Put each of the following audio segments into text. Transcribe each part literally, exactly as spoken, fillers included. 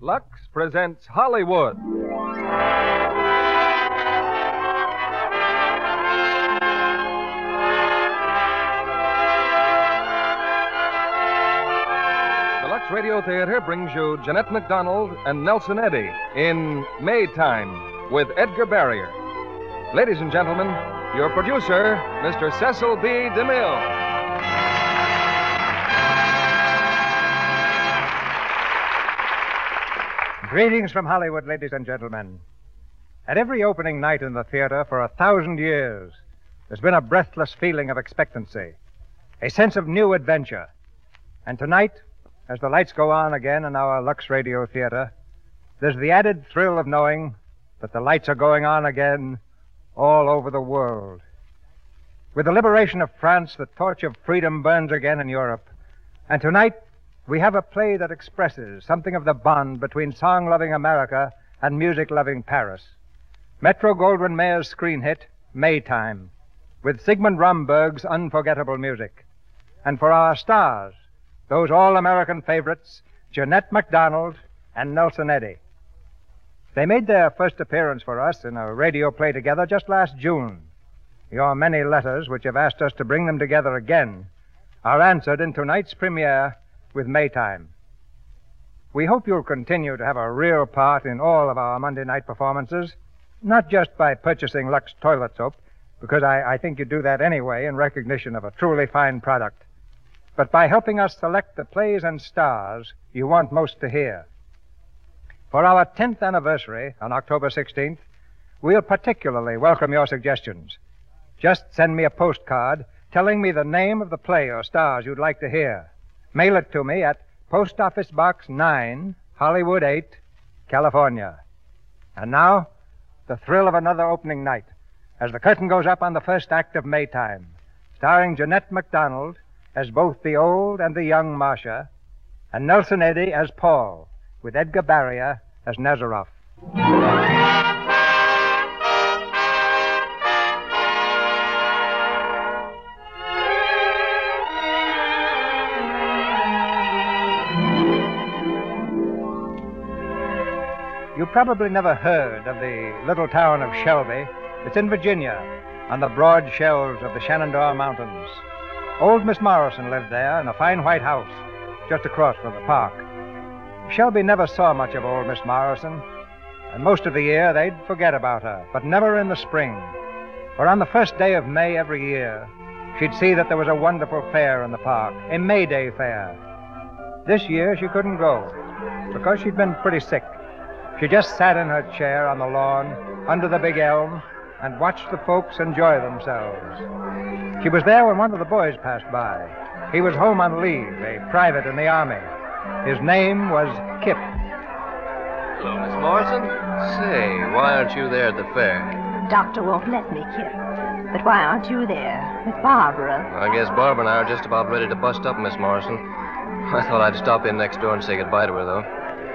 Lux presents Hollywood. The Lux Radio Theater brings you Jeanette MacDonald and Nelson Eddy in Maytime with Edgar Barrier. Ladies and gentlemen, your producer, Mister Cecil B. DeMille. Greetings from Hollywood, ladies and gentlemen. At every opening night in the theater for a thousand years, there's been a breathless feeling of expectancy, a sense of new adventure. And tonight, as the lights go on again in our Lux Radio Theater, there's the added thrill of knowing that the lights are going on again all over the world. With the liberation of France, the torch of freedom burns again in Europe. And tonight, we have a play that expresses something of the bond between song-loving America and music-loving Paris. Metro-Goldwyn-Mayer's screen hit, Maytime, with Sigmund Romberg's unforgettable music. And for our stars, those all-American favorites, Jeanette MacDonald and Nelson Eddy. They made their first appearance for us in a radio play together just last June. Your many letters, which have asked us to bring them together again, are answered in tonight's premiere with Maytime. We hope you'll continue to have a real part in all of our Monday night performances, not just by purchasing Lux toilet soap, because I, I think you do that anyway in recognition of a truly fine product, but by helping us select the plays and stars you want most to hear. For our tenth anniversary on October sixteenth, we'll particularly welcome your suggestions. Just send me a postcard telling me the name of the play or stars you'd like to hear. Mail it to me at Post Office Box nine, Hollywood eight, California. And now, the thrill of another opening night as the curtain goes up on the first act of Maytime, starring Jeanette MacDonald as both the old and the young Marcia, and Nelson Eddy as Paul, with Edgar Barrier as Nazaroff. You probably never heard of the little town of Shelby. It's in Virginia, on the broad shelves of the Shenandoah Mountains. Old Miss Morrison lived there in a fine white house just across from the park. Shelby never saw much of old Miss Morrison, and most of the year they'd forget about her, but never in the spring. For on the first day of May every year, she'd see that there was a wonderful fair in the park, a May Day fair. This year she couldn't go because she'd been pretty sick. She just sat in her chair on the lawn, under the big elm, and watched the folks enjoy themselves. She was there when one of the boys passed by. He was home on leave, a private in the Army. His name was Kip. Hello, Miss Morrison. Say, why aren't you there at the fair? Doctor won't let me, Kip. But why aren't you there with Barbara? I guess Barbara and I are just about ready to bust up, Miss Morrison. I thought I'd stop in next door and say goodbye to her, though.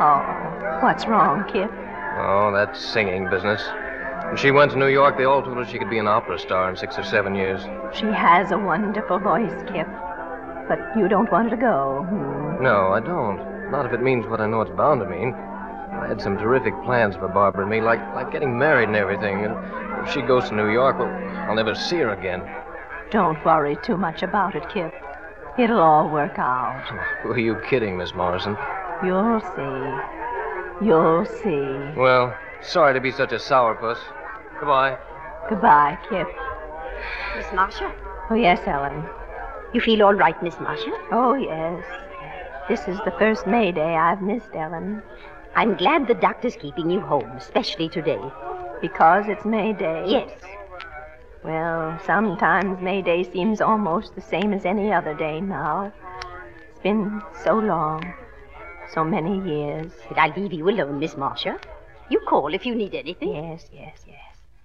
Oh, what's wrong, Kip? Oh, that singing business. When she went to New York, they all told her she could be an opera star in six or seven years. She has a wonderful voice, Kip. But you don't want her to go. Hmm. No, I don't. Not if it means what I know it's bound to mean. I had some terrific plans for Barbara and me, like, like getting married and everything. And if she goes to New York, well, I'll never see her again. Don't worry too much about it, Kip. It'll all work out. Who are you kidding, Miss Morrison? You'll see. You'll see. Well, sorry to be such a sourpuss. Goodbye. Goodbye, Kip. Miss Marcia? Oh, yes, Ellen. You feel all right, Miss Marcia? Oh, yes. This is the first May Day I've missed, Ellen. I'm glad the doctor's keeping you home, especially today. Because it's May Day? Yes. Well, sometimes May Day seems almost the same as any other day now. It's been so long. So many years. But I'll leave you alone, Miss Marcia. You call if you need anything. Yes, yes, yes.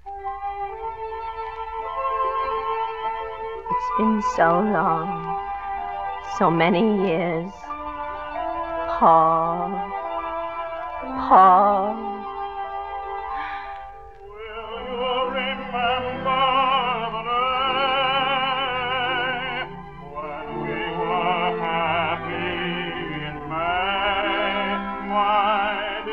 It's been so long. So many years. Paul. Paul. Will you remember the day when we were happy in May? Why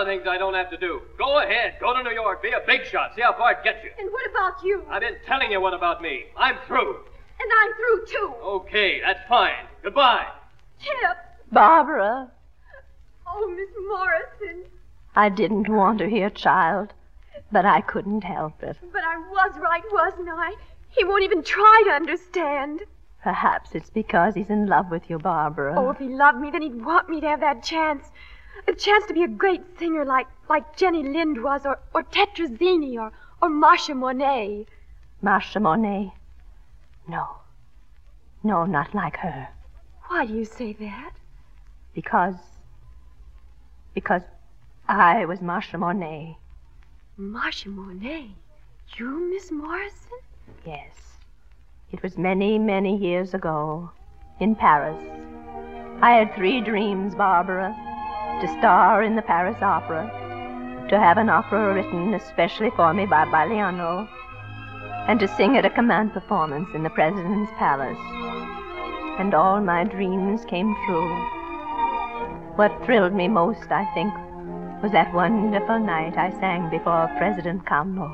things I don't have to do. Go ahead. Go to New York. Be a big shot. See how far it gets you. And what about you? I've been telling you what about me. I'm through. And I'm through, too. Okay, that's fine. Goodbye. Tip. Barbara, Oh, Miss Morrison. I didn't want her here, child, but I couldn't help it. But I was right, wasn't I? He won't even try to understand. Perhaps it's because he's in love with you, Barbara. Oh, if he loved me, then he'd want me to have that chance. A chance to be a great singer like like Jenny Lind was, or, or Tetrazzini, or, or Marcia Monet. Marcia Monet? No. No, not like her. Why do you say that? Because... Because I was Marcia Monet. Marcia Monet? You, Miss Morrison? Yes. It was many, many years ago, in Paris. I had three dreams, Barbara. To star in the Paris Opera, to have an opera written especially for me by Baliano, and to sing at a command performance in the President's Palace. And all my dreams came true. What thrilled me most, I think, was that wonderful night I sang before President Carnot.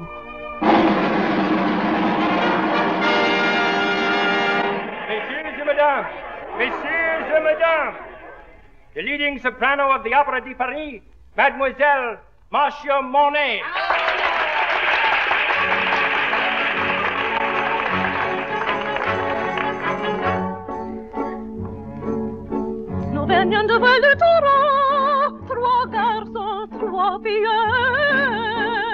Messieurs et mesdames, messieurs et mesdames, the leading soprano of the Opera de Paris, Mademoiselle Marcia Monet. Nous venions de voir le taureau, trois garçons, trois fillettes.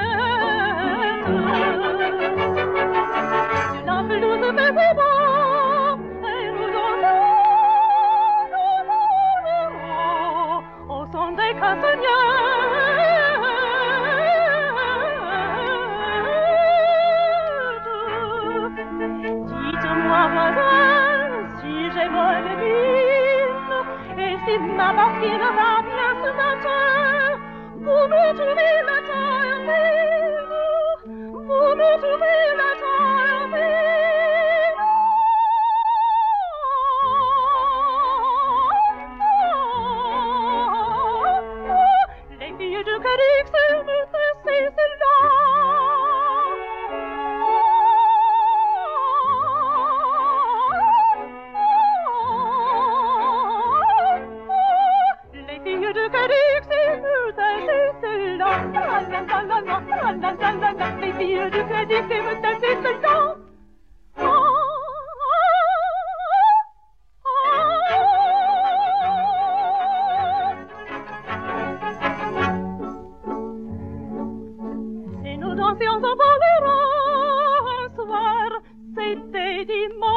Sur la pelouse faisait beau, et nous dansons au son des castagnettes. Dites-moi, voisin, si j'ai bonne mine, et si ma barquine va bien ce matin, vous me trouvez la taille vous me trouvez la taille les filles de Cadix me c'est celle-là. Les filles du Cadix aiment danser seulement. Et nous dansions en boléro un soir, c'était dimanche.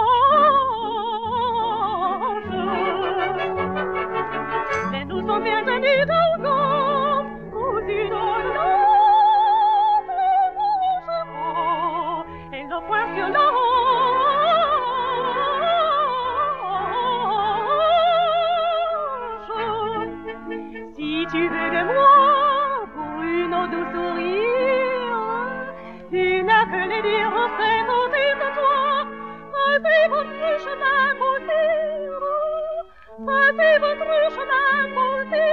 Et nous sommes bien tenus d'alcool, cousine sur la hanche. Si tu veux de moi pour une eau douce sourire, tu n'as que les dire c'est autour de toi. Passez votre chemin, mon sire. Passez votre chemin, mon sire.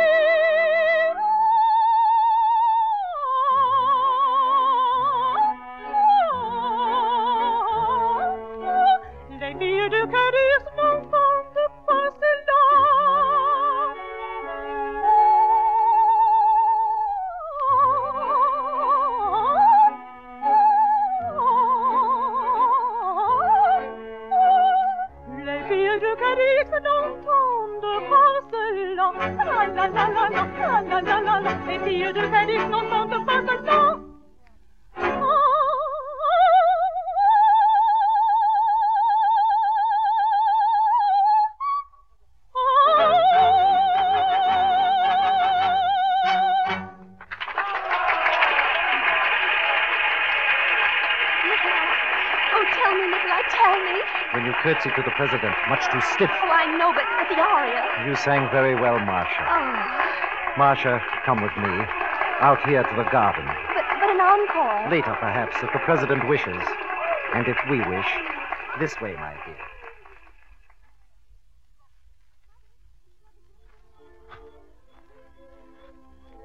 Curtsy to the president, much too stiff. Oh, I know, but, but the aria. You sang very well, Marcia. Oh. Marcia, come with me. Out here to the garden. But, but an encore. Later, perhaps, if the president wishes. And if we wish. This way, my dear.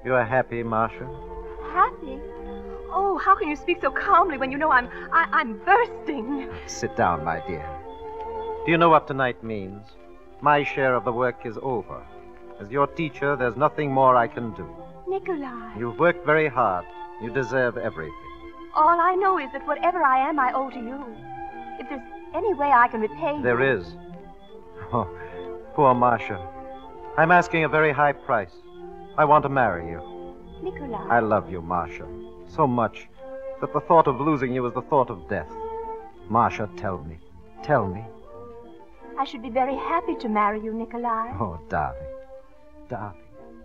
You are happy, Marcia? Happy? Oh, how can you speak so calmly when you know I'm I, I'm bursting? Sit down, my dear. Do you know what tonight means? My share of the work is over. As your teacher, there's nothing more I can do. Nikolai. You've worked very hard. You deserve everything. All I know is that whatever I am, I owe to you. If there's any way I can repay you... There is. Oh, poor Marcia. I'm asking a very high price. I want to marry you. Nikolai. I love you, Marcia, so much that the thought of losing you is the thought of death. Marcia, tell me. Tell me. I should be very happy to marry you, Nikolai. Oh, darling. Darling.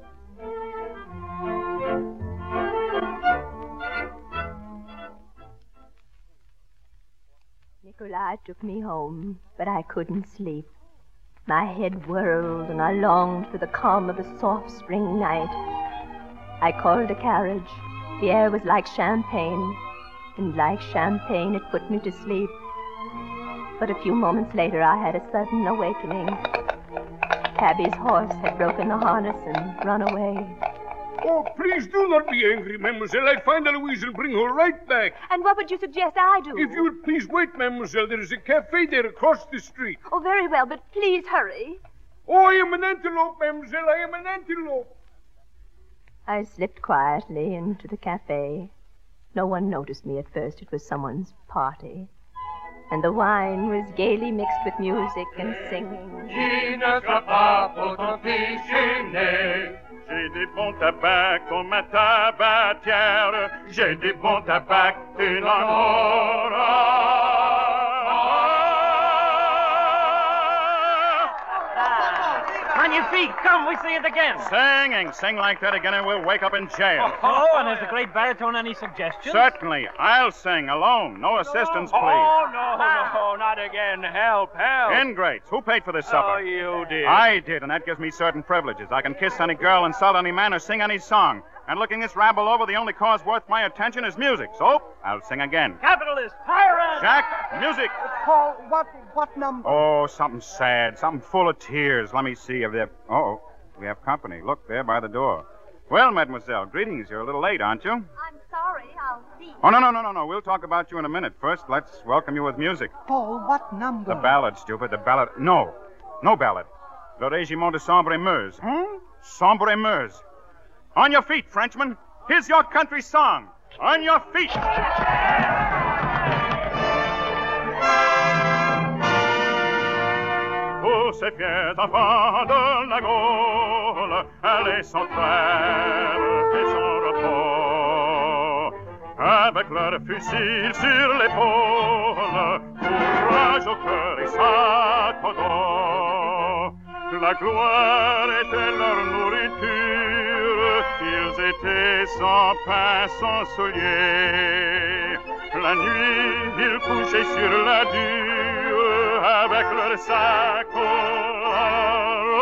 Nikolai took me home, but I couldn't sleep. My head whirled, and I longed for the calm of a soft spring night. I called a carriage. The air was like champagne, and like champagne it put me to sleep. But a few moments later I had a sudden awakening. Cabby's horse had broken the harness and run away. Oh, please do not be angry, mademoiselle. I'll find Eloise and bring her right back. And what would you suggest I do? If you would please wait, mademoiselle. There is a cafe there across the street. Oh, very well, but please hurry. Oh, I am an antelope, mademoiselle. I am an antelope. I slipped quietly into the cafe. No one noticed me at first. It was someone's party. And the wine was gaily mixed with music and singing. Qui ne sera pas pour ton pichiner. J'ai des bons tabacs dans ma tabatière. J'ai des bons tabacs, tu n'en auras. On your feet. Come, we see it again. Singing. Sing like that again and we'll wake up in jail. Oh, and has the great baritone any suggestions? Certainly. I'll sing alone. No assistance, please. Oh, no, no, not again. Help, help. Ingrates. Who paid for this supper? Oh, you did. I did, and that gives me certain privileges. I can kiss any girl, insult any man, or sing any song. And looking this rabble over, the only cause worth my attention is music. So, I'll sing again. Capitalist, pirate! Jack, music. Paul, what what number? Oh, something sad, something full of tears. Let me see if they're... Oh, we have company. Look, there by the door. Well, mademoiselle, greetings. You're a little late, aren't you? I'm sorry. I'll see. Oh, no, no, no, no, no. We'll talk about you in a minute. First, let's welcome you with music. Paul, what number? The ballad, stupid. The ballad... No. No ballad. Le Régiment de Sambre-et-Meuse. Huh? Sambre-et-Meuse. On your feet, Frenchman. Here's your country song. On your feet. Tous ces fiers enfants de la Gaule, allez sans trêve et sans repos, avec leurs fusils sur l'épaule, courage au cœur et sac au dos. La gloire était leur nourriture, ils étaient sans pain, sans souliers. La nuit, ils couchaient sur la dure avec leur sac au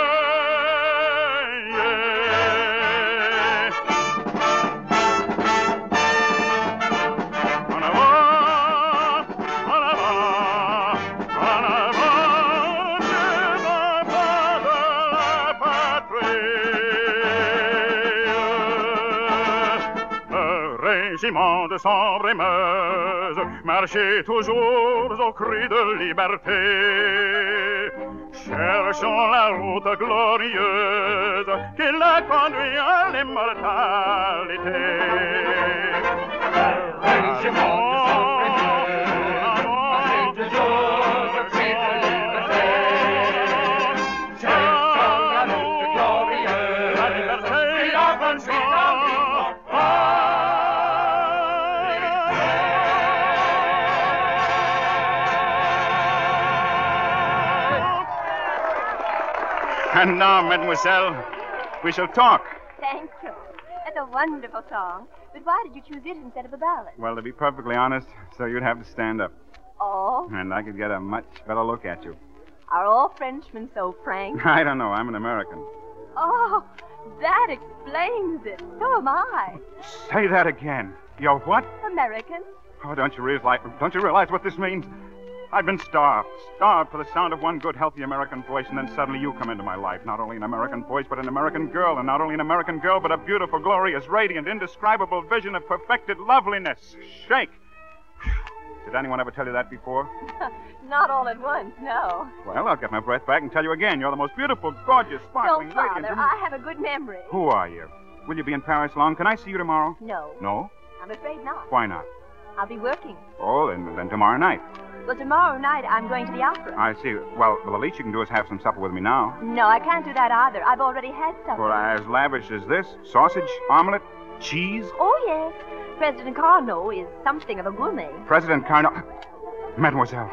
Régiment de Sambre-et-Meuse, marchez toujours au cri de liberté, cherchons la route glorieuse qui la conduit à l'immortalité. Régiment de Sambre-et-Meuse, marchez toujours au cri de liberté, cherchons la route glorieuse, la liberté, la conduit And now, mademoiselle, we shall talk. Thank you. That's a wonderful song. But why did you choose it instead of a ballad? Well, to be perfectly honest, so you'd have to stand up. Oh? And I could get a much better look at you. Are all Frenchmen so frank? I don't know. I'm an American. Oh, that explains it. So am I. Say that again. You're what? American. Oh, don't you realize, don't you realize what this means? I've been starved, starved for the sound of one good, healthy American voice, and then suddenly you come into my life. Not only an American voice, but an American girl, and not only an American girl, but a beautiful, glorious, radiant, indescribable vision of perfected loveliness. Shake. Did anyone ever tell you that before? Not all at once, no. Well, I'll get my breath back and tell you again. You're the most beautiful, gorgeous, sparkling, Don't bother. radiant... I have a good memory. Who are you? Will you be in Paris long? Can I see you tomorrow? No. No? I'm afraid not. Why not? I'll be working. Oh, then, then tomorrow night. Well, tomorrow night I'm going to the opera. I see. Well, well, the least you can do is have some supper with me now. No, I can't do that either. I've already had supper. For as lavish as this, sausage, omelet, cheese. Oh, yes. President Carnot is something of a gourmet. President Carnot. Mademoiselle.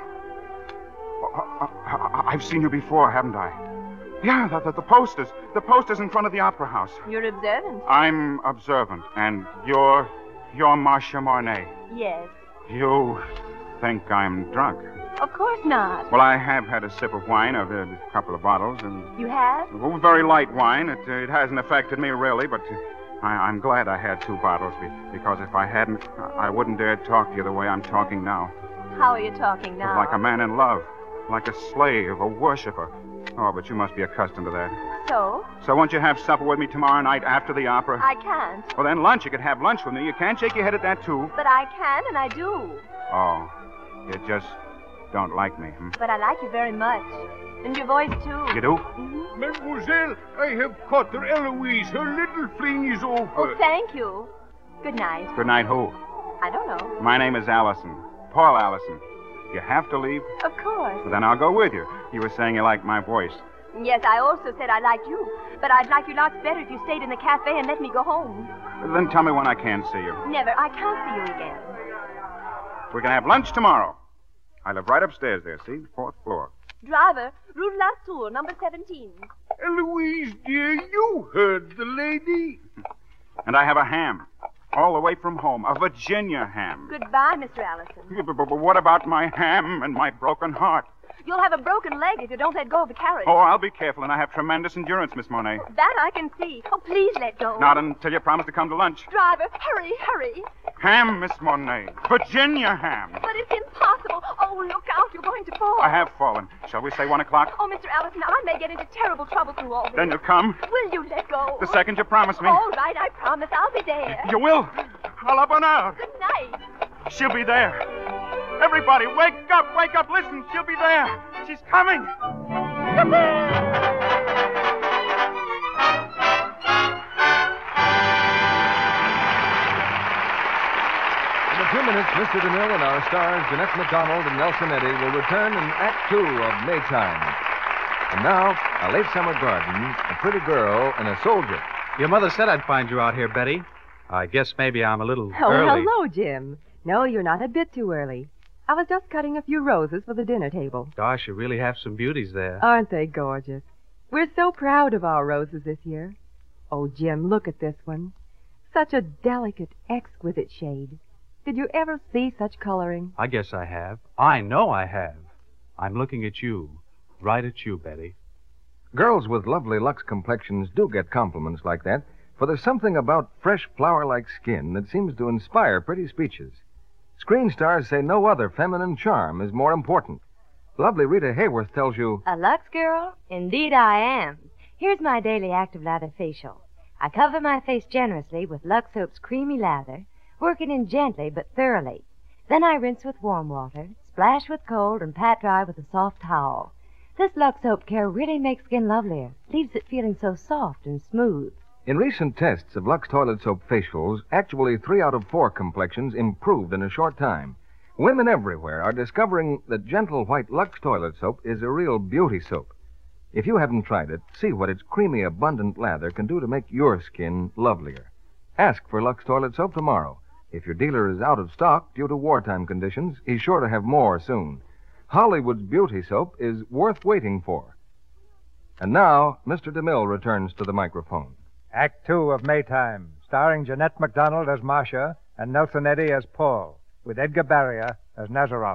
I, I, I've seen you before, haven't I? Yeah, the, the, the posters. The posters in front of the opera house. You're observant. I'm observant. And you're... you're Marcia Marnay. Yes. You think I'm drunk? Of course not. Well, I have had a sip of wine. I've had a couple of bottles, and... You have? Oh, very light wine. It, uh, it hasn't affected me, really, but uh, I, I'm glad I had two bottles, because if I hadn't, I wouldn't dare talk to you the way I'm talking now. How are you talking now? Like a man in love. Like a slave, a worshiper. Oh, but you must be accustomed to that. So? So won't you have supper with me tomorrow night after the opera? I can't. Well, then lunch. You could have lunch with me. You can't shake your head at that, too. But I can, and I do. Oh, you just don't like me, hmm? But I like you very much. And your voice, too. You do? Mm-hmm. Mademoiselle, I have caught her, Eloise. Her little fling is over. Oh, thank you. Good night. Good night, who? I don't know. My name is Allison. Paul Allison. You have to leave? Of course. Well, then I'll go with you. You were saying you liked my voice. Yes, I also said I liked you. But I'd like you lots better if you stayed in the cafe and let me go home. Then tell me when I can see you. Never. I can't see you again. We're going to have lunch tomorrow. I live right upstairs there, see? Fourth floor. Driver, Rue de la Tour, number seventeen. Eloise, dear, you heard the lady. And I have a ham. All the way from home. A Virginia ham. Goodbye, Mister Allison. But, but, but what about my ham and my broken heart? You'll have a broken leg if you don't let go of the carriage. Oh, I'll be careful, and I have tremendous endurance, Miss Monet. That I can see. Oh, please let go. Not until you promise to come to lunch. Driver, hurry, hurry. Ham, Miss Monet. Virginia ham. But it's impossible. Oh, look out. You're going to fall. I have fallen. Shall we say one o'clock? Oh, Mister Allison, I may get into terrible trouble through all this. Then you'll come? Will you let go? The second you promise me. All right, I promise. I'll be there. You will? I'll up and out. Good night. She'll be there. Everybody, wake up, wake up. Listen, she'll be there. She's coming. In a few minutes, Mister DeMille and our stars, Jeanette MacDonald and Nelson Eddy, will return in Act Two of Maytime. And now, a late summer garden, a pretty girl, and a soldier. Your mother said I'd find you out here, Betty. I guess maybe I'm a little Oh, early. hello, Jim. No, you're not a bit too early. I was just cutting a few roses for the dinner table. Gosh, you really have some beauties there. Aren't they gorgeous? We're so proud of our roses this year. Oh, Jim, look at this one. Such a delicate, exquisite shade. Did you ever see such coloring? I guess I have. I know I have. I'm looking at you. Right at you, Betty. Girls with lovely Lux complexions do get compliments like that, for there's something about fresh flower-like skin that seems to inspire pretty speeches. Screen stars say no other feminine charm is more important. Lovely Rita Hayworth tells you... A Lux girl? Indeed I am. Here's my daily active lather facial. I cover my face generously with Lux Soap's creamy lather, working in gently but thoroughly. Then I rinse with warm water, splash with cold, and pat dry with a soft towel. This Lux Soap care really makes skin lovelier, leaves it feeling so soft and smooth. In recent tests of Lux Toilet Soap facials, actually three out of four complexions improved in a short time. Women everywhere are discovering that gentle white Lux Toilet Soap is a real beauty soap. If you haven't tried it, see what its creamy, abundant lather can do to make your skin lovelier. Ask for Lux Toilet Soap tomorrow. If your dealer is out of stock due to wartime conditions, he's sure to have more soon. Hollywood's beauty soap is worth waiting for. And now, Mister DeMille returns to the microphone. Act Two of Maytime, starring Jeanette MacDonald as Marcia and Nelson Eddy as Paul, with Edgar Barrier as Nazaroff.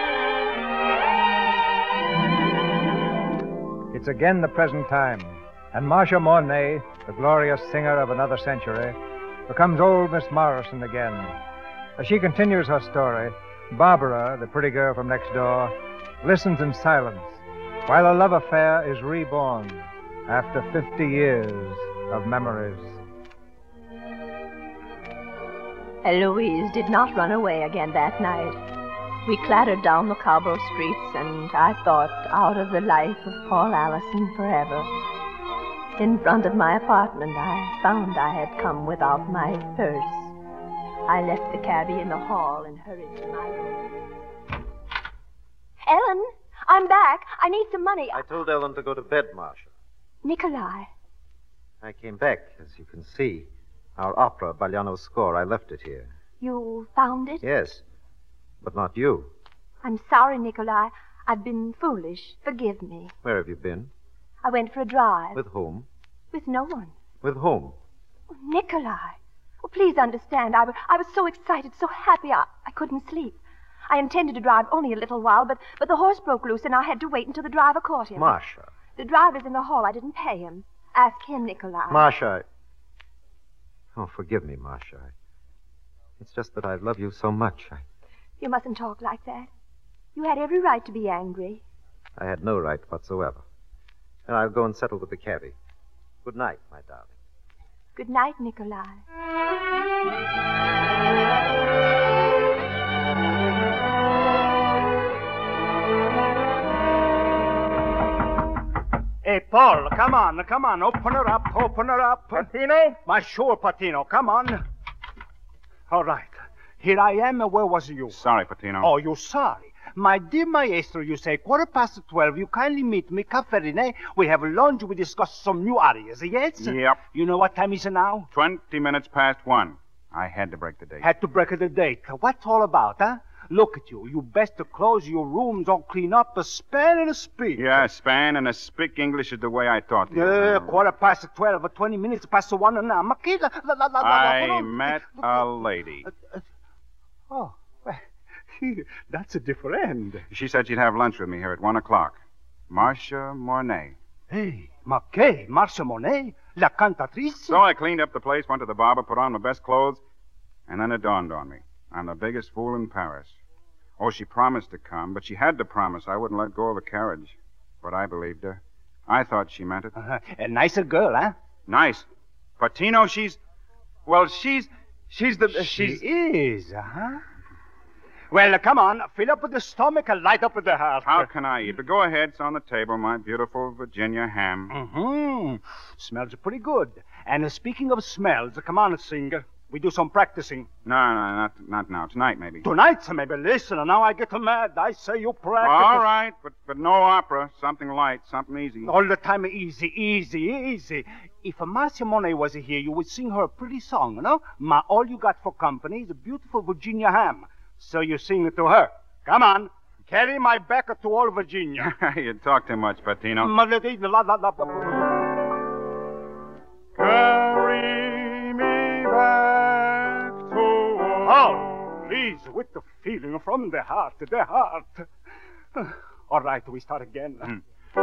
It's again the present time, And Marcia Mornay, the glorious singer of another century, becomes old Miss Morrison again. As she continues her story, Barbara, the pretty girl from next door, listens in silence while a love affair is reborn after fifty years of memories. Eloise did not run away again that night. We clattered down the cobble streets, and I thought out of the life of Paul Allison forever. In front of my apartment, I found I had come without my purse. I left the cabbie in the hall and hurried to my room. Ellen, I'm back. I need some money. I told Ellen to go to bed, Marcia. Nikolai. I came back, as you can see. Our opera, Bagliano's score, I left it here. You found it? Yes, but not you. I'm sorry, Nikolai. I've been foolish. Forgive me. Where have you been? I went for a drive. With whom? With no one. With whom? Oh, Nikolai. Oh, please understand. I, w- I was so excited, so happy, I, I couldn't sleep. I intended to drive only a little while, but, but the horse broke loose, and I had to wait until the driver caught him. Marcia. The driver's in the hall. I didn't pay him. Ask him, Nikolai. Marcia. Oh, forgive me, Marcia. It's just that I love you so much. I... You mustn't talk like that. You had every right to be angry. I had no right whatsoever. And I'll go and settle with the cabbie. Good night, my darling. Good night, Nikolai. Hey, Paul, come on, come on. Open her up, open her up. Patino? My sure, Patino, come on. All right. Here I am. Where was you? Sorry, Patino. Oh, you sorry. My dear maestro, you say quarter past twelve. You kindly meet me, Cafferine. We have lunch. We discuss some new arias, yes? Yep. You know what time is it now? Twenty minutes past one. I had to break the date. Had to break the date. What's all about, huh? Look at you. You best to close your rooms, all clean up, a span and a speak. Yeah, a span and a speak English is the way I taught you. Uh, quarter past twelve, twenty minutes past one now. I met a lady. Uh, uh, oh, well, that's a different. She said she'd have lunch with me here at one o'clock. Marcia Mornay. Hey, ma che? Marcia Mornay? La cantatrice? So I cleaned up the place, went to the barber, put on my best clothes, and then it dawned on me. I'm the biggest fool in Paris. Oh, she promised to come, but she had to promise I wouldn't let go of the carriage. But I believed her. I thought she meant it. Uh-huh. A nicer girl, huh? Nice. Patino, she's... Well, she's... She's the... She she's... is, huh? Well, uh, come on. Fill up with the stomach and light up with the heart. How can I eat? But go ahead. It's on the table, my beautiful Virginia ham. Mm-hmm. Smells pretty good. And uh, speaking of smells, uh, come on, singer. We do some practicing. No, no, not not now. Tonight, maybe. Tonight, maybe. Listen, now I get mad. I say you practice. All right, but but no opera. Something light, something easy. All the time easy, easy, easy. If Marcia Monet was here, you would sing her a pretty song, you know? Ma, all you got for company is a beautiful Virginia ham. So you sing it to her. Come on. Carry my back to all Virginia. You talk too much, Patino. Carry me back to... Oh, please, with the feeling from the heart, the heart. All right, we start again. Mm.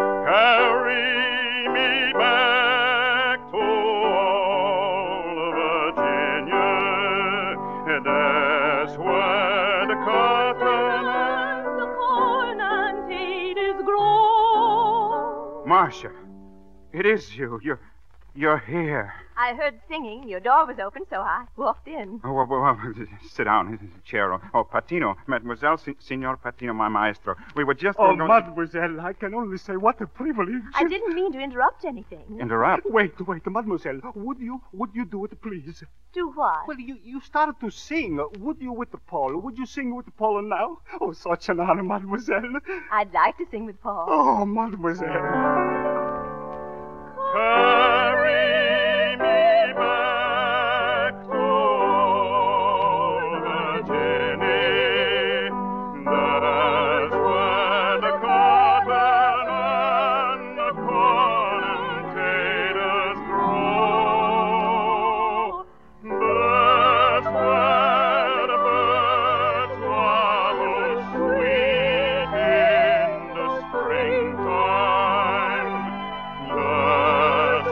Carry me back to old Virginia. That's where the cotton and the corn and potatoes grow. Marcia, it is you. You're, you're here. I heard singing. Your door was open, so I walked in. Oh, well, well, well, sit down. There's a chair. Oh, Patino, Mademoiselle, si- Signor Patino, my maestro. We were just... Oh, going mademoiselle, I can only say what a privilege. I didn't mean to interrupt anything. Interrupt? Wait, wait, mademoiselle, would you, would you do it, please? Do what? Well, you, you started to sing. Would you with the Paul? Would you sing with the Paul now? Oh, such an honor, mademoiselle. I'd like to sing with Paul. Oh, mademoiselle. Carry me back to old Virginia. That's where the cotton and the corn and potatoes grow. That's where the birds warble sweet in the springtime. That's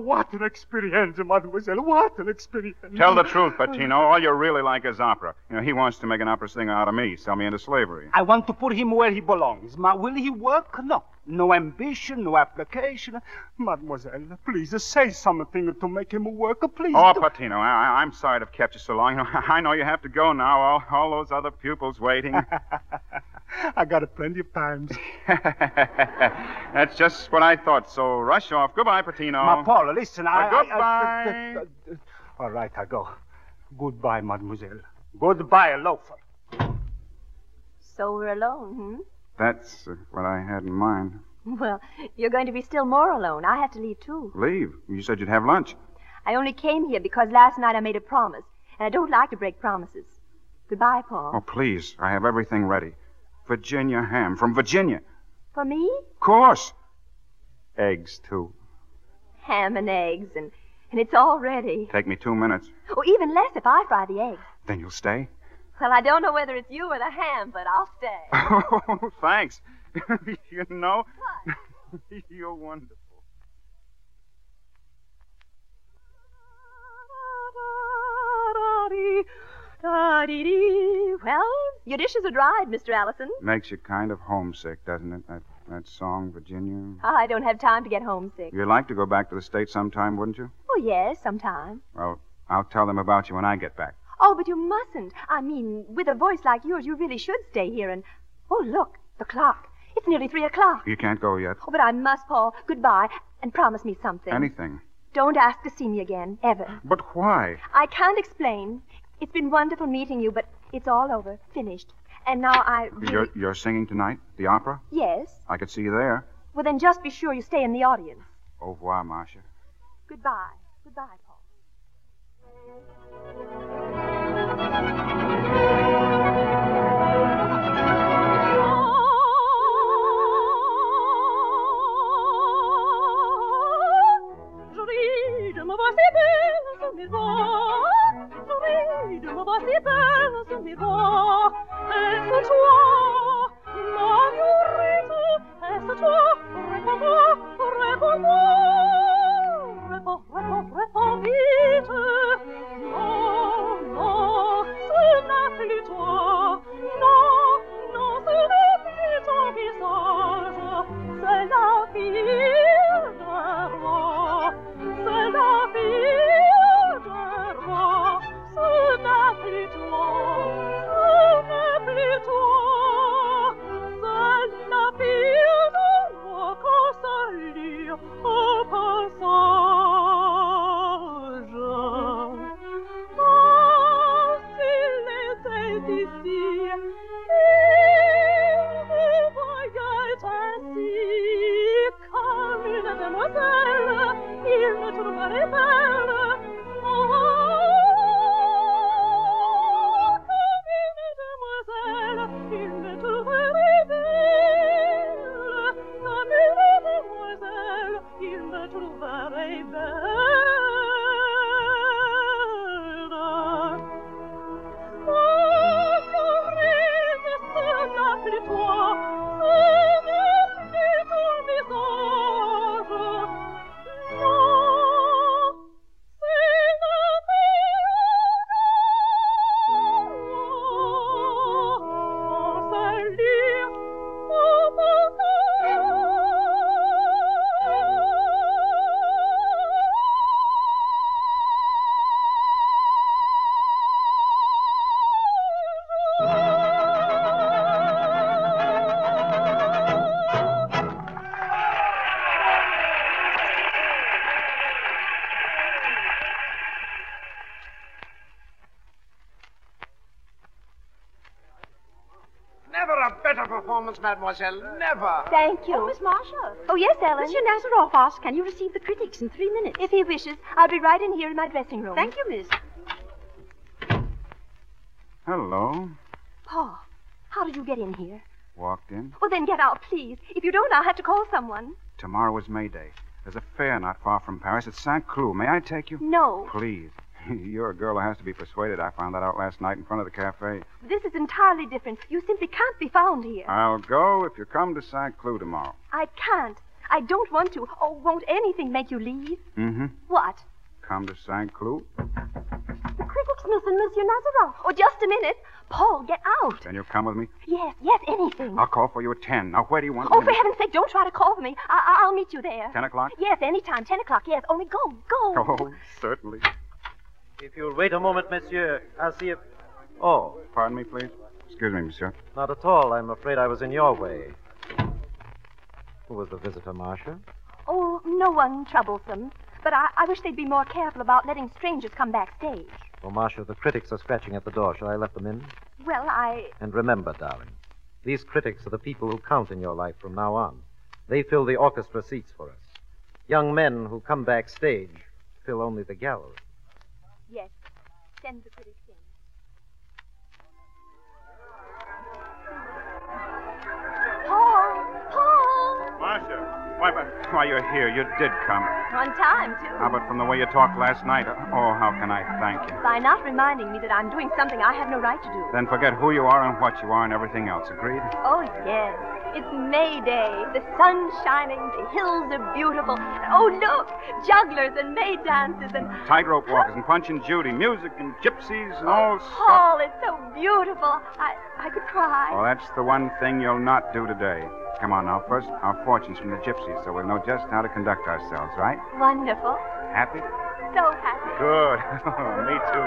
what an experience, mademoiselle. What an experience. Tell the truth, Patino. All you really like is opera. You know, he wants to make an opera singer out of me, sell me into slavery. I want to put him where he belongs. Ma, will he work? No. No ambition, no application. Mademoiselle, please uh, say something to make him work, please. Oh, do... Patino, I, I'm sorry to have kept you so long. You know, I know you have to go now. All, all those other pupils waiting. I got it plenty of times. That's just what I thought. So rush off. Goodbye, Patino. Ma, Paul, listen, I... Uh, goodbye. I, I, uh, uh, all right, I go. Goodbye, mademoiselle. Goodbye, loafer. So we're alone, hmm? That's uh, what I had in mind. Well, you're going to be still more alone. I have to leave, too. Leave? You said you'd have lunch. I only came here because last night I made a promise, and I don't like to break promises. Goodbye, Paul. Oh, please. I have everything ready. Virginia ham from Virginia. For me? Of course. Eggs, too. Ham and eggs, and, and it's all ready. Take me two minutes. Oh, even less if I fry the eggs. Then you'll stay? Well, I don't know whether it's you or the ham, but I'll stay. Oh, thanks. You know, you're wonderful. Well, your dishes are dried, Mister Allison. Makes you kind of homesick, doesn't it? That, that song, Virginia. I don't have time to get homesick. You'd like to go back to the States sometime, wouldn't you? Oh, yes, sometime. Well, I'll tell them about you when I get back. Oh, but you mustn't. I mean, with a voice like yours, you really should stay here and... Oh, look, the clock. It's nearly three o'clock. You can't go yet. Oh, but I must, Paul. Goodbye, and promise me something. Anything. Don't ask to see me again, ever. But why? I can't explain. It's been wonderful meeting you, but it's all over. Finished. And now I really... You're, you're singing tonight? The opera? Yes. I could see you there. Well, then just be sure you stay in the audience. Au revoir, Marcia. Goodbye. Goodbye, Paul. Mademoiselle, never. Thank you. Oh, Miss Marcia. Oh, yes, Ellen. Monsieur Nazaroff asks, can you receive the critics in three minutes? If he wishes, I'll be right in here in my dressing room. Thank you, miss. Hello. Paul, how did you get in here? Walked in. Well, then get out, please. If you don't, I'll have to call someone. Tomorrow is May Day. There's a fair not far from Paris at Saint Cloud. May I take you? No. Please. You're a girl who has to be persuaded. I found that out last night in front of the cafe. This is entirely different. You simply can't be found here. I'll go if you come to Saint Cloud tomorrow. I can't. I don't want to. Oh, won't anything make you leave? Mm-hmm. What? Come to Saint Cloud. The critics, Miss and Monsieur Nazarin. Oh, just a minute. Paul, get out. Then you'll come with me? Yes, yes, anything. I'll call for you at ten. Now, where do you want Oh, me? for heaven's sake, don't try to call for me. I- I'll meet you there. Ten o'clock? Yes, anytime. Ten o'clock, yes. Only go, go. Oh, certainly. If you'll wait a moment, monsieur, I'll see if... Oh. Pardon me, please? Excuse me, monsieur. Not at all. I'm afraid I was in your way. Who was the visitor, Marcia? Oh, no one troublesome. But I, I wish they'd be more careful about letting strangers come backstage. Oh, Marcia, the critics are scratching at the door. Shall I let them in? Well, I... And remember, darling, these critics are the people who count in your life from now on. They fill the orchestra seats for us. Young men who come backstage fill only the gallery. Yes. Send the critics in. Paul! Paul! Marcia. Why, but, why, you're here. You did come. On time, too. How about from the way you talked last night? Oh, how can I thank you? By not reminding me that I'm doing something I have no right to do. Then forget who you are and what you are and everything else. Agreed? Oh, yes. It's May Day. The sun's shining. The hills are beautiful. Oh, look. Jugglers and May dances and... Tightrope walkers and Punch and Judy. Music and gypsies and all stuff. Paul, it's so beautiful. I, I could cry. Well, that's the one thing you'll not do today. Come on now. First, our fortunes from the gypsies, so we'll know just how to conduct ourselves, right? Wonderful. Happy? So happy. Good. Me too.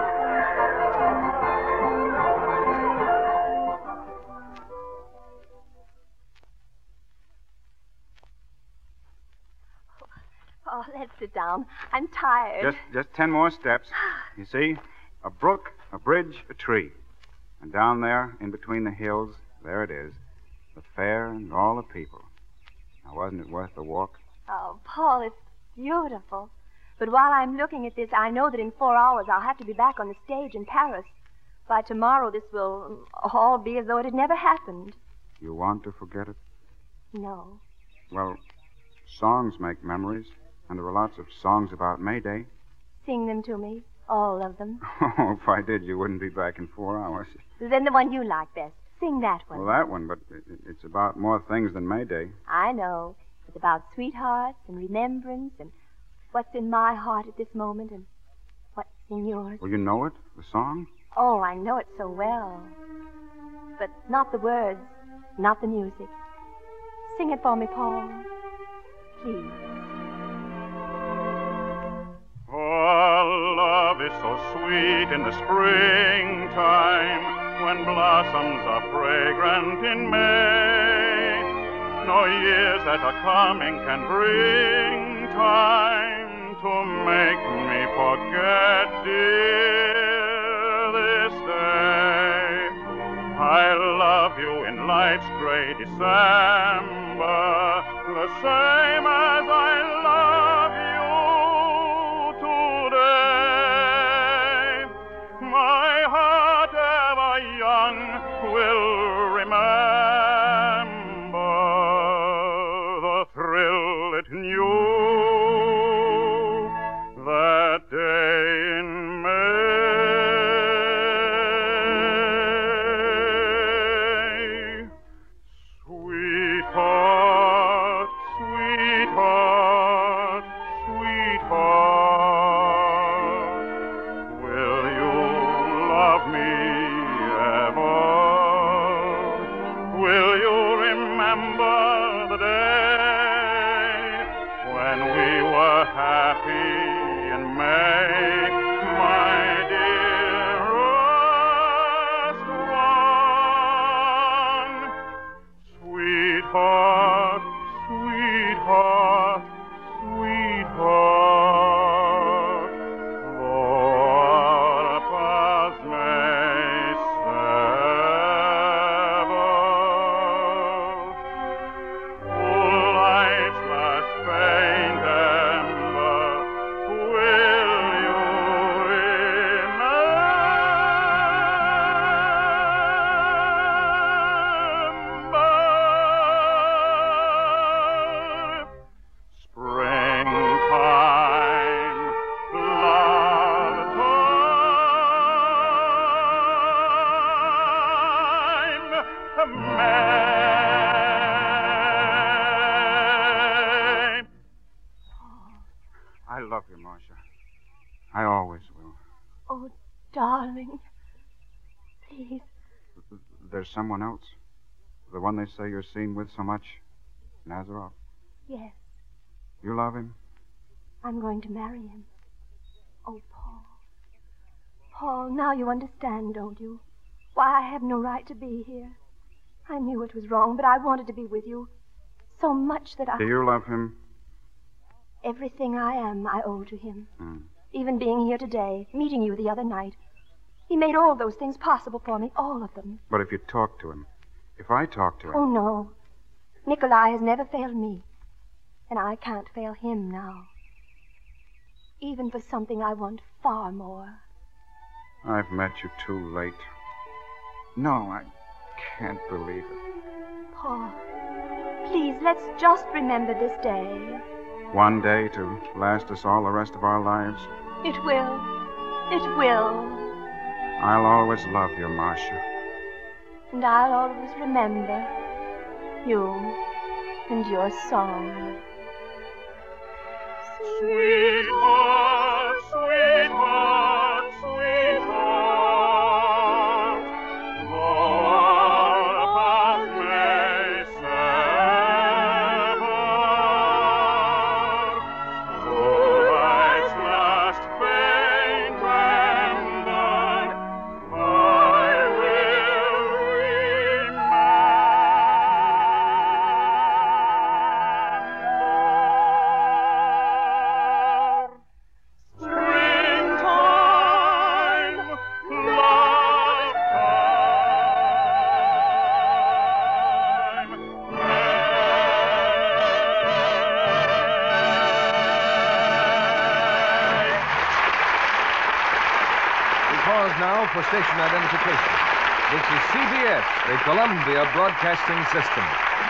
Oh, let's sit down. I'm tired. Just, just ten more steps. You see? A brook, a bridge, a tree. And down there, in between the hills, there it is. The fair and all the people. Now, wasn't it worth the walk? Oh, Paul, it's beautiful. But while I'm looking at this, I know that in four hours I'll have to be back on the stage in Paris. By tomorrow, this will all be as though it had never happened. You want to forget it? No. Well, songs make memories, and there are lots of songs about May Day. Sing them to me, all of them. Oh, if I did, you wouldn't be back in four hours. Then the one you like best. Sing that one. Well, that one, but it, it's about more things than May Day. I know. It's about sweethearts and remembrance and what's in my heart at this moment and what's in yours. Well, you know it, the song? Oh, I know it so well. But not the words, not the music. Sing it for me, Paul. Please. Oh, love is so sweet in the springtime, when blossoms are fragrant in May. No years that are coming can bring time to make me forget, dear, this day. I love you in life's gray December, the same as I love you today. My heart ever young will remember the thrill it knew that day in May. Sweetheart, sweetheart, sweetheart, will you love me ever? Will you remember the day love you, Marcia. I always will. Oh, darling. Please. There's someone else? The one they say you're seen with so much? Nazaroff? Yes, You love him? I'm going to marry him. Oh, Paul. Paul, now you understand, don't you? Why I have no right to be here. I knew it was wrong, but I wanted to be with you so much that I... Do you love him? Everything I am, I owe to him. Hmm. Even being here today, meeting you the other night. He made all those things possible for me, all of them. But if you talk to him, if I talk to him... Oh, no. Nikolai has never failed me, and I can't fail him now. Even for something I want far more. I've met you too late. No, I can't believe it. Paul, please, let's just remember this day. One day to last us all the rest of our lives. It will. It will. I'll always love you, Marcia. And I'll always remember you and your song. Sweetheart, sweetheart, sweetheart, though our paths may sever, though life's last faint and died, I will Springtime, love We pause now for station identification. This is C B S, the Columbia Broadcasting System.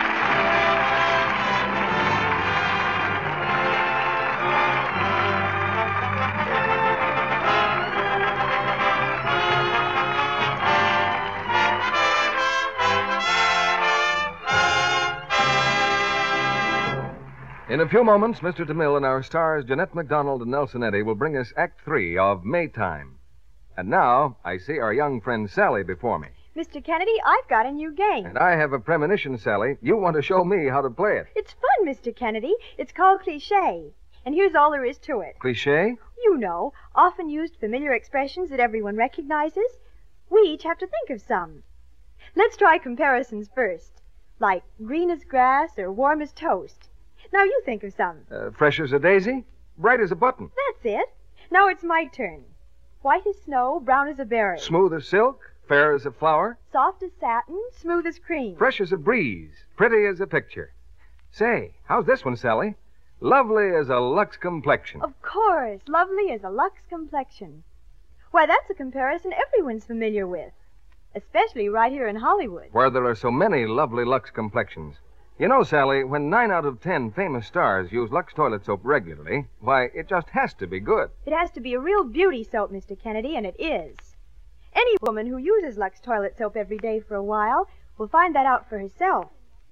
In a few moments, Mister DeMille and our stars, Jeanette MacDonald and Nelson Eddy, will bring us Act Three of Maytime. And now, I see our young friend Sally before me. Mister Kennedy, I've got a new game. And I have a premonition, Sally. You want to show me how to play it. It's fun, Mister Kennedy. It's called cliché. And here's all there is to it. Cliché? You know, often used familiar expressions that everyone recognizes. We each have to think of some. Let's try comparisons first. Like green as grass or warm as toast. Now you think of some. Uh, fresh as a daisy? Bright as a button? That's it. Now it's my turn. White as snow, brown as a berry. Smooth as silk? Fair as a flower? Soft as satin, smooth as cream. Fresh as a breeze? Pretty as a picture? Say, how's this one, Sally? Lovely as a Lux complexion. Of course, lovely as a Lux complexion. Why, that's a comparison everyone's familiar with. Especially right here in Hollywood. Where there are so many lovely Lux complexions. You know, Sally, when nine out of ten famous stars use Lux toilet soap regularly, why, it just has to be good. It has to be a real beauty soap, Mister Kennedy, and it is. Any woman who uses Lux toilet soap every day for a while will find that out for herself.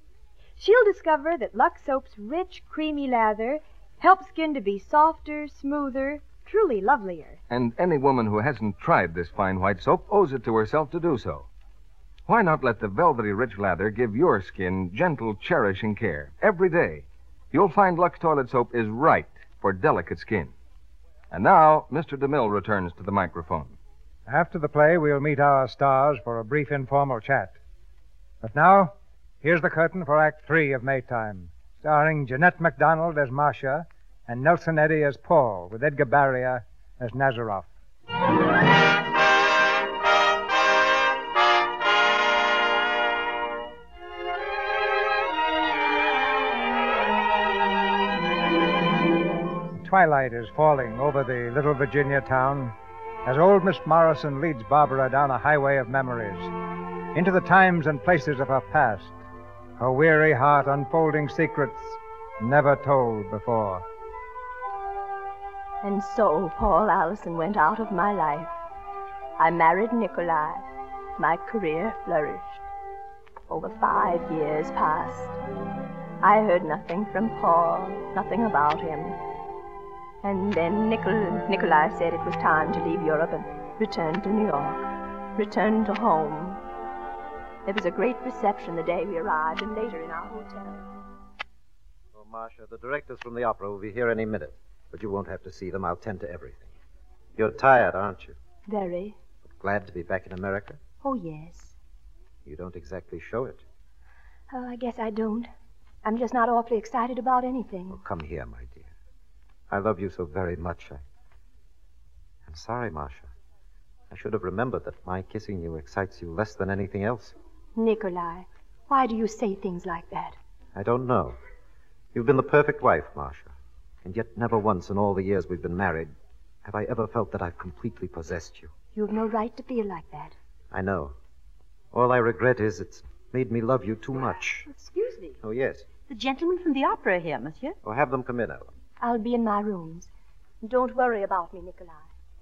She'll discover that Lux soap's rich, creamy lather helps skin to be softer, smoother, truly lovelier. And any woman who hasn't tried this fine white soap owes it to herself to do so. Why not let the velvety rich lather give your skin gentle, cherishing care every day? You'll find Lux toilet soap is right for delicate skin. And now, Mister DeMille returns to the microphone. After the play, we'll meet our stars for a brief informal chat. But now, here's the curtain for Act Three of Maytime, starring Jeanette MacDonald as Marcia and Nelson Eddy as Paul, with Edgar Barrier as Nazaroff. Twilight is falling over the little Virginia town as old Miss Morrison leads Barbara down a highway of memories, into the times and places of her past, her weary heart unfolding secrets never told before. And so Paul Allison went out of my life. I married Nikolai. My career flourished. Over five years passed. I heard nothing from Paul, nothing about him. And then Nicol- Nikolai said it was time to leave Europe and return to New York, return to home. There was a great reception the day we arrived and later in our hotel. Oh, Marcia, the directors from the opera will be here any minute, but you won't have to see them. I'll tend to everything. You're tired, aren't you? Very. Glad to be back in America? Oh, yes. You don't exactly show it. Oh, I guess I don't. I'm just not awfully excited about anything. Oh, come here, my dear. I love you so very much. I... I'm sorry, Marcia. I should have remembered that my kissing you excites you less than anything else. Nikolai, why do you say things like that? I don't know. You've been the perfect wife, Marcia. And yet never once in all the years we've been married have I ever felt that I've completely possessed you. You've no right to feel like that. I know. All I regret is it's made me love you too much. Excuse me. Oh, yes. The gentleman from the opera here, monsieur. Oh, have them come in, Ellen. I'll be in my rooms. Don't worry about me, Nikolai.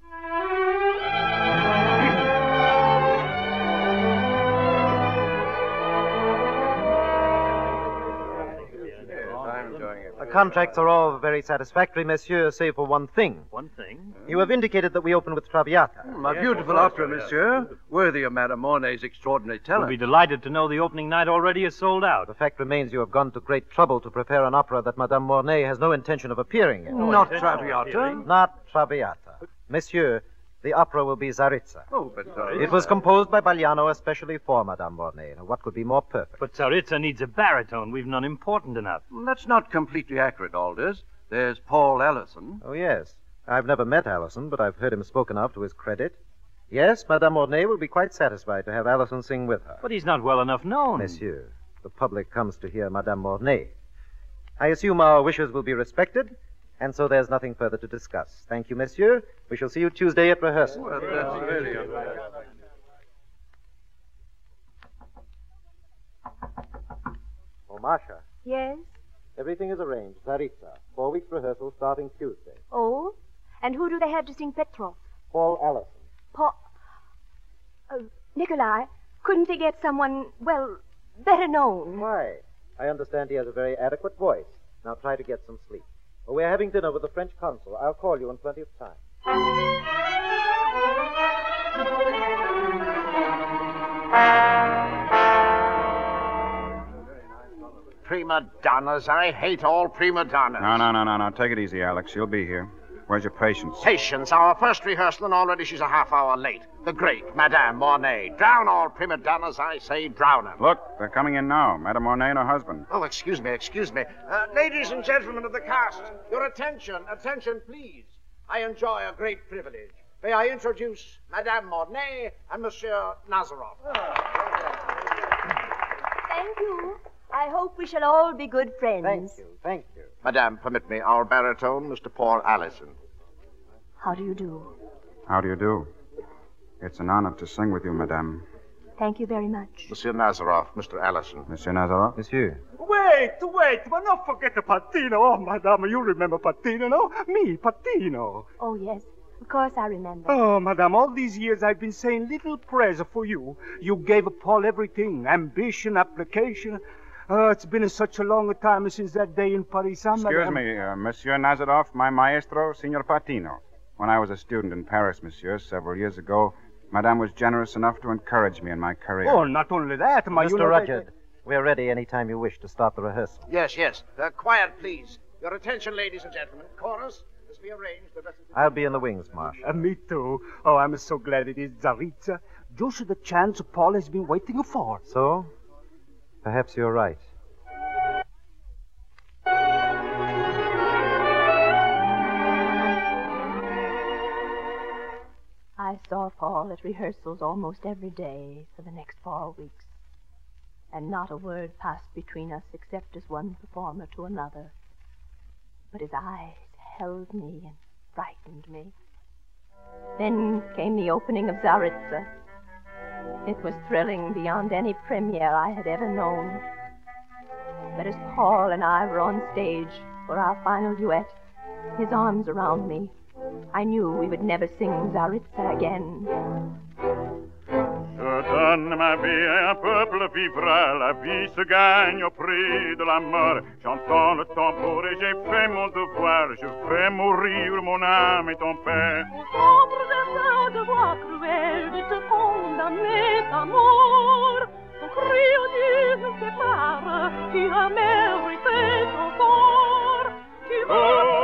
The contracts are all very satisfactory, monsieur, save for one thing. One thing? You have indicated that we open with Traviata. A beautiful opera, monsieur. Worthy of Madame Mornay's extraordinary talent. We'll be delighted to know the opening night already is sold out. The fact remains you have gone to great trouble to prepare an opera that Madame Mornay has no intention of appearing in. Oh, Not Traviata? Not Traviata. Monsieur, the opera will be Tsaritsa. Oh, but Tsaritsa... It was composed by Baliano especially for Madame Mornay. Now, what could be more perfect? But Tsaritsa needs a baritone. We've none important enough. That's not completely accurate, Aldous. There's Paul Allison. Oh, yes. I've never met Allison, but I've heard him spoken of to his credit. Yes, Madame Mornay will be quite satisfied to have Allison sing with her. But he's not well enough known. Monsieur, the public comes to hear Madame Mornay. I assume our wishes will be respected, and so there's nothing further to discuss. Thank you, monsieur. We shall see you Tuesday at rehearsal. Well, that's really... Oh, Marcia. Yes? Everything is arranged. Tsaritsa. Four weeks rehearsal starting Tuesday. Oh? And who do they have to sing Petrov? Paul Allison. Paul... Uh, Nikolai, couldn't they get someone, well, better known? Why? I understand he has a very adequate voice. Now try to get some sleep. Well, we're having dinner with the French consul. I'll call you in plenty of time. Prima donnas. I hate all prima donnas. No, no, no, no, no. Take it easy, Alex. She'll be here. Where's your patience? Patience. Our first rehearsal, and already she's a half hour late. The great Madame Mornay. Drown all prima donnas, I say, drown 'em. Look, they're coming in now. Madame Mornay and her husband. Oh, excuse me, excuse me. Uh, ladies and gentlemen of the cast, your attention, attention, please. I enjoy a great privilege. May I introduce Madame Mornay and Monsieur Nazarov. Thank you. I hope we shall all be good friends. Thank you, thank you. Madame, permit me, our baritone, Mister Paul Allison. How do you do? How do you do? It's an honor to sing with you, Madame. Thank you very much. Monsieur Nazarov, Mister Allison. Monsieur Nazarov? Monsieur. Wait, wait, but don't forget the Patino. Oh, Madame, you remember Patino, no? Me, Patino. Oh, yes. Of course I remember. Oh, Madame, all these years I've been saying little prayers for you. You gave Paul everything. Ambition, application. Oh, it's been such a long time since that day in Paris. Huh, Excuse Madame? me, uh, Monsieur Nazarov, my maestro, Signor Patino. When I was a student in Paris, monsieur, several years ago, Madame was generous enough to encourage me in my career. Oh, not only that, my... Mister Rudyard, we're ready any time you wish to start the rehearsal. Yes, yes. Uh, quiet, please. Your attention, ladies and gentlemen. Chorus, as we arranged the rest of the... I'll be in the wings, Marshal. Uh, me too. Oh, I'm so glad it is Tsaritsa. Just the chance Paul has been waiting for. So? Perhaps you're right. I saw Paul at rehearsals almost every day for the next four weeks, and not a word passed between us except as one performer to another. But his eyes held me and frightened me. Then came the opening of Tsaritsa. It was thrilling beyond any premiere I had ever known. But as Paul and I were on stage for our final duet, his arms around me, I knew we would never sing Tsaritsa again. Uh, Je donne ma vie et un peuple vivra. La vie se gagne au prix de la mort. J'entends le tambour et j'ai fait mon devoir. Je fais mourir mon âme et ton père. Au sombre de ce devoir cruel de te condamner à mort, ton cri au Dieu nous sépare. Tu as mérité ton sort. Tu vas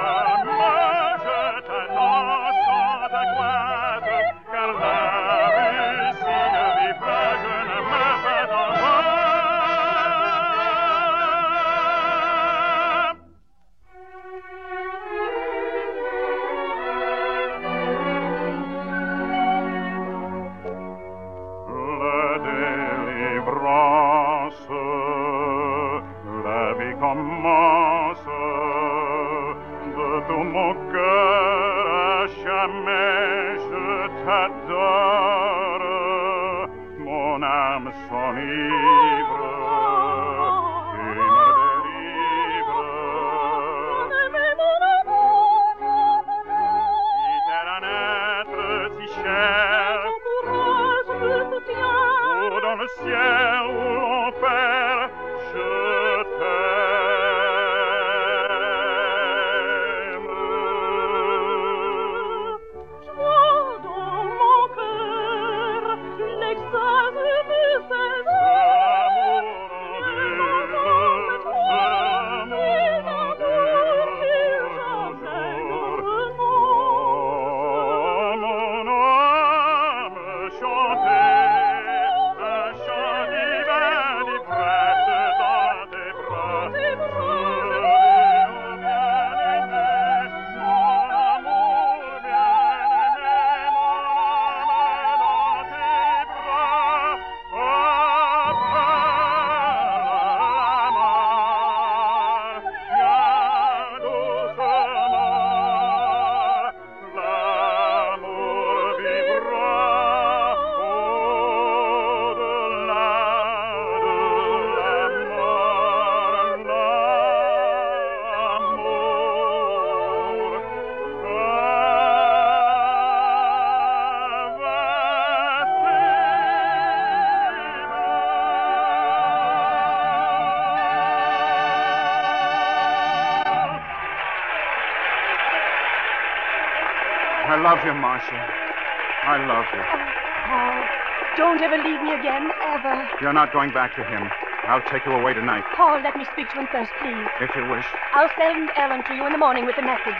I love you, Marcia. I love you. Oh, Paul, don't ever leave me again, ever. You're not going back to him. I'll take you away tonight, Paul, let me speak to him first, please. if you wish. I'll send Ellen to you in the morning with the message.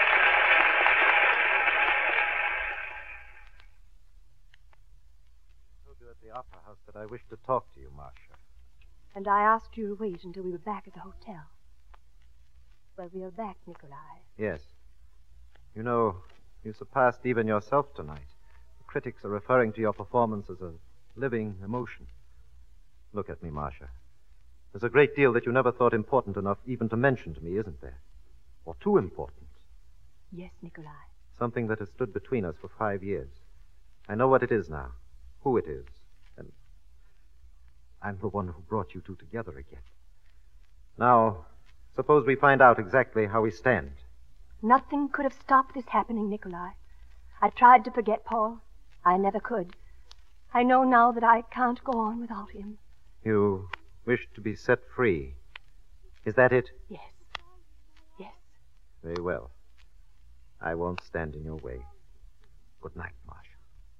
I told you at the Opera House that I wished to talk to you, Marcia. And I asked you to wait until we were back at the hotel. Well, we are back, Nikolai. Yes. You know, you surpassed even yourself tonight. The critics are referring to your performance as a living emotion. Look at me, Marcia. There's a great deal that you never thought important enough even to mention to me, isn't there? Or too important. Yes, Nikolai. Something that has stood between us for five years. I know what it is now, who it is, and I'm the one who brought you two together again. Now, suppose we find out exactly how we stand. Nothing could have stopped this happening, Nikolai. I tried to forget Paul. I never could. I know now that I can't go on without him. You wish to be set free. Is that it? Yes. Yes. Very well. I won't stand in your way. Good night, Marcia.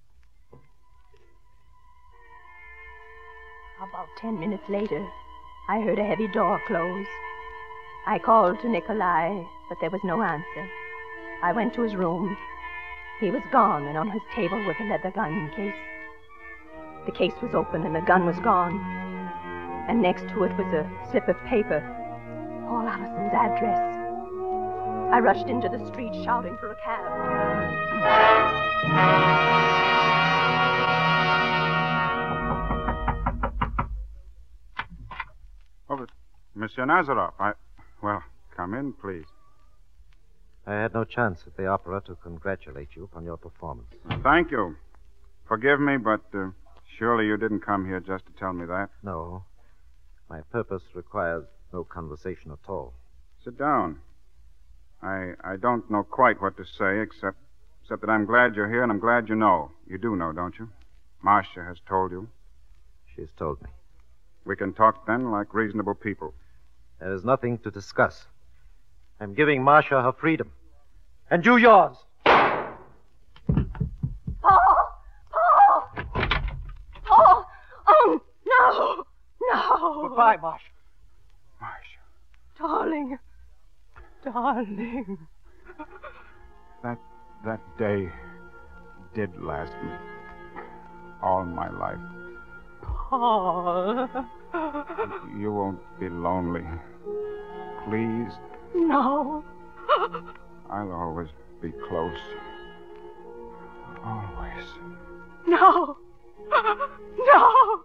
About ten minutes later, I heard a heavy door close. I called to Nikolai, but there was no answer. I went to his room. He was gone, and on his table was a leather gun case. The case was open, and the gun was gone. And next to it was a slip of paper, Paul Allison's address. I rushed into the street shouting for a cab. Oh, but Monsieur Nazaroff, I... Well, come in, please. I had no chance at the opera to congratulate you upon your performance. Thank you. Forgive me, but uh, surely you didn't come here just to tell me that. No. My purpose requires no conversation at all. Sit down. I I don't know quite what to say, except except that I'm glad you're here, and I'm glad you know. You do know, don't you? Marcia has told you? She has told me. We can talk then like reasonable people. There is nothing to discuss. I'm giving Marcia her freedom. And you yours. Paul! Paul! Paul! Oh, no! No! Goodbye, Marcia. Darling. Darling. That that day did last me all my life. Paul. You won't be lonely. Please. No. I'll always be close. Always. No. No.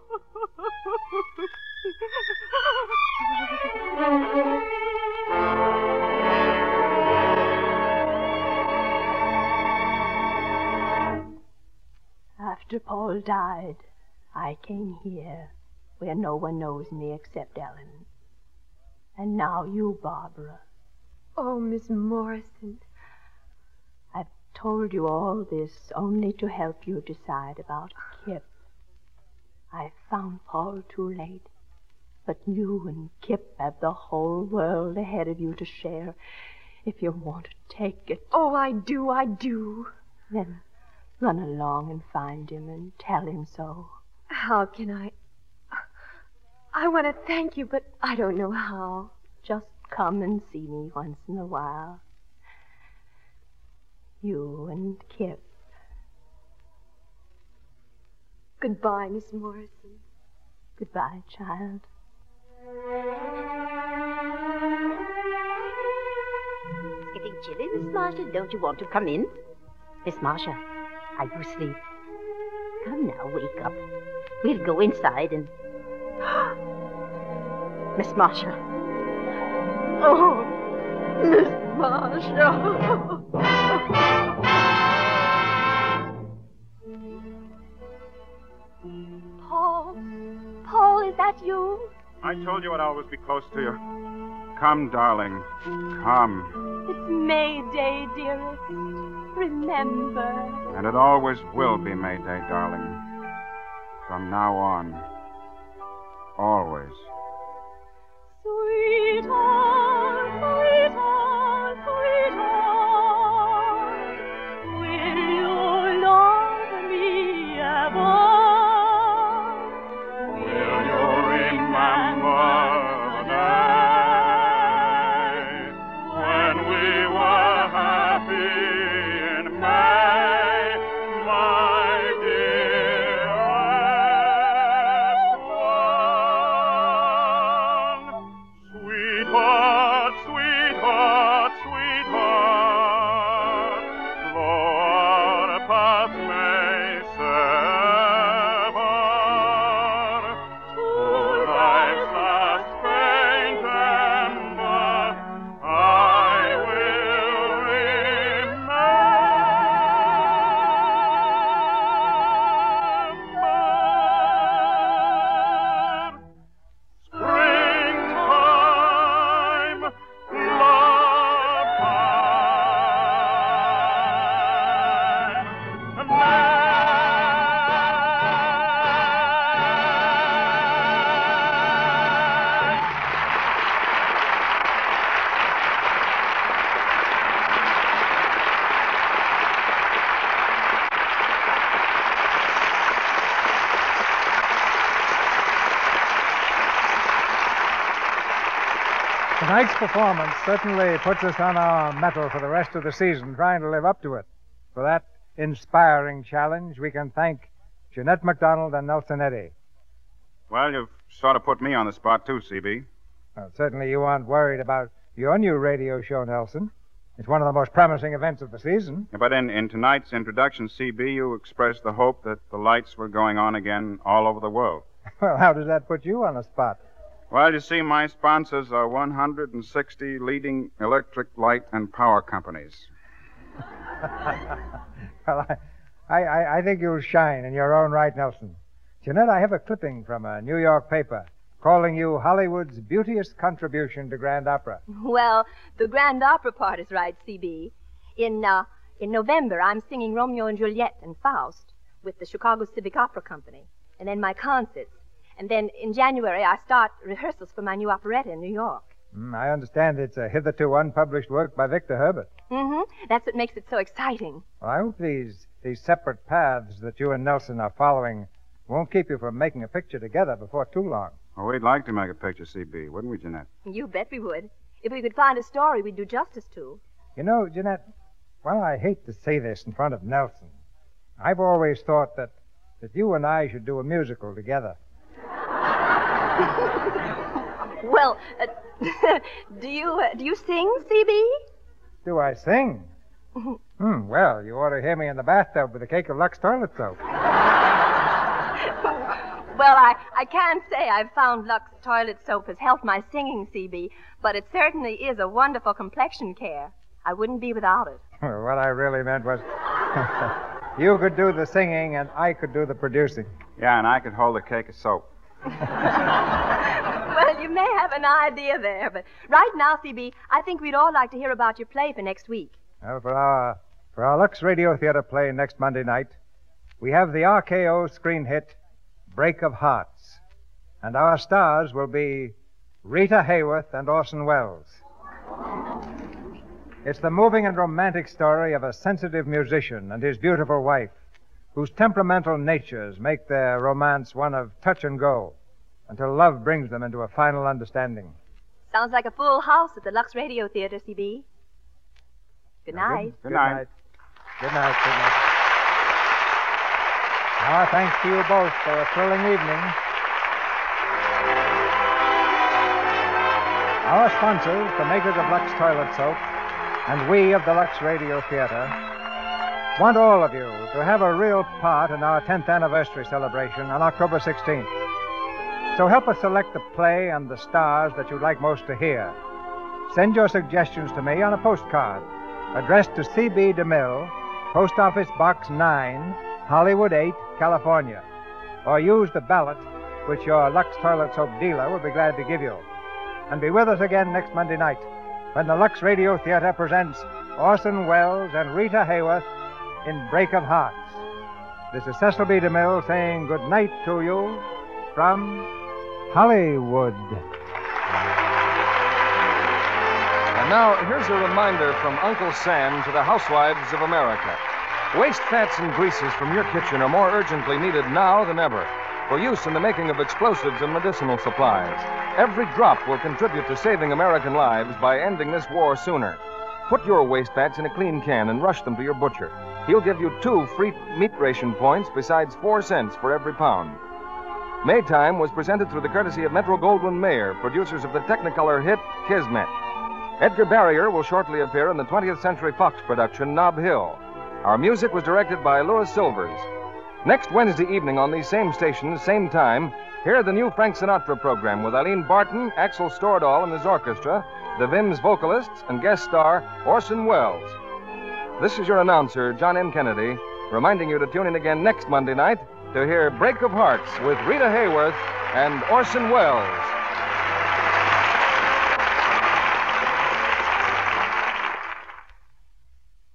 After Paul died, I came here, where no one knows me except Ellen. And now you, Barbara. Oh, Miss Morrison. I've told you all this only to help you decide about Kip. I found Paul too late, but you and Kip have the whole world ahead of you to share if you want to take it. Oh, I do, I do. Then run along and find him and tell him so. How can I? I want to thank you, but I don't know how. Just come and see me once in a while. You and Kip. Goodbye, Miss Morrison. Goodbye, child. It's getting chilly, Miss Marcia. Don't you want to come in? Miss Marcia, are you asleep? Come now, wake up. We'll go inside and... Miss Marcia. Oh, Miss Marcia. Paul. Paul, is that you? I told you I'd always be close to you. Come, darling. Come. It's May Day, dearest. Remember. And it always will be May Day, darling. From now on. Always. Sweetheart, sweetheart, sweetheart, will you love me ever? Will you remember the day when we were happy in May, my dearest one? Sweetheart, sweetheart, sweetheart, though our paths may sever, to life's last faint ember, I will remember. Springtime, love time, Tonight's performance certainly puts us on our mettle for the rest of the season, trying to live up to it. For that inspiring challenge, we can thank Jeanette MacDonald and Nelson Eddy. Well, you've sort of put me on the spot, too, C B. Well, certainly you aren't worried about your new radio show, Nelson. It's one of the most promising events of the season. Yeah, but in, in tonight's introduction, C B, you expressed the hope that the lights were going on again all over the world. Well, how does that put you on the spot? Well, you see, my sponsors are one hundred sixty leading electric light and power companies. Well, I, I, I think you'll shine in your own right, Nelson. Jeanette, I have a clipping from a New York paper calling you Hollywood's beauteous contribution to Grand Opera. Well, the Grand Opera part is right, C B. In, uh, in November, I'm singing Romeo and Juliet and Faust. with the Chicago Civic Opera Company, and then my concerts. And then in January, I start rehearsals for my new operetta in New York. Mm, I understand it's a hitherto unpublished work by Victor Herbert. Mm-hmm. That's what makes it so exciting. Well, I hope these, these separate paths that you and Nelson are following won't keep you from making a picture together before too long. Well, we'd like to make a picture, C B, wouldn't we, Jeanette? You bet we would. If we could find a story we'd do justice to. You know, Jeanette, well, I hate to say this in front of Nelson. I've always thought that, that you and I should do a musical together. Well, uh, do you uh, do you sing, C B? Do I sing? Hmm, well, you ought to hear me in the bathtub with a cake of Lux toilet soap. Well, I, I can't say I've found Lux toilet soap has helped my singing, C B, but it certainly is a wonderful complexion care. I wouldn't be without it. What I really meant was you could do the singing and I could do the producing. Yeah, and I could hold a cake of soap. Well, you may have an idea there, but right now, C B, I think we'd all like to hear about your play for next week. Well, for our, for our Lux Radio Theater play next Monday night, we have the R K O screen hit, Break of Hearts. And our stars will be Rita Hayworth and Orson Welles. It's the moving and romantic story of a sensitive musician and his beautiful wife, whose temperamental natures make their romance one of touch and go, until love brings them into a final understanding. Sounds like a full house at the Lux Radio Theater, C B. Good night. Good, good night. Good night. Good night. Our thanks to you both for a thrilling evening. Our sponsors, the makers of Lux Toilet Soap, and we of the Lux Radio Theater, want all of you to have a real part in our tenth anniversary celebration on October sixteenth. So help us select the play and the stars that you'd like most to hear. Send your suggestions to me on a postcard addressed to C B DeMille, Post Office Box nine, Hollywood eight, California. Or use the ballot which your Lux Toilet Soap dealer will be glad to give you. And be with us again next Monday night when the Lux Radio Theater presents Orson Welles and Rita Hayworth in Break of Hearts. This is Cecil B. DeMille saying good night to you from Hollywood. And now, here's a reminder from Uncle Sam to the housewives of America. Waste fats and greases from your kitchen are more urgently needed now than ever for use in the making of explosives and medicinal supplies. Every drop will contribute to saving American lives by ending this war sooner. Put your waste fats in a clean can and rush them to your butcher. He'll give you two free meat ration points besides four cents for every pound. Maytime was presented through the courtesy of Metro-Goldwyn-Mayer, producers of the Technicolor hit Kismet. Edgar Barrier will shortly appear in the twentieth Century Fox production Nob Hill. Our music was directed by Louis Silvers. Next Wednesday evening on these same stations, same time, hear the new Frank Sinatra program with Eileen Barton, Axel Stordahl and his orchestra, the Vims vocalists, and guest star Orson Welles. This is your announcer, John M. Kennedy, reminding you to tune in again next Monday night to hear Break of Hearts with Rita Hayworth and Orson Welles.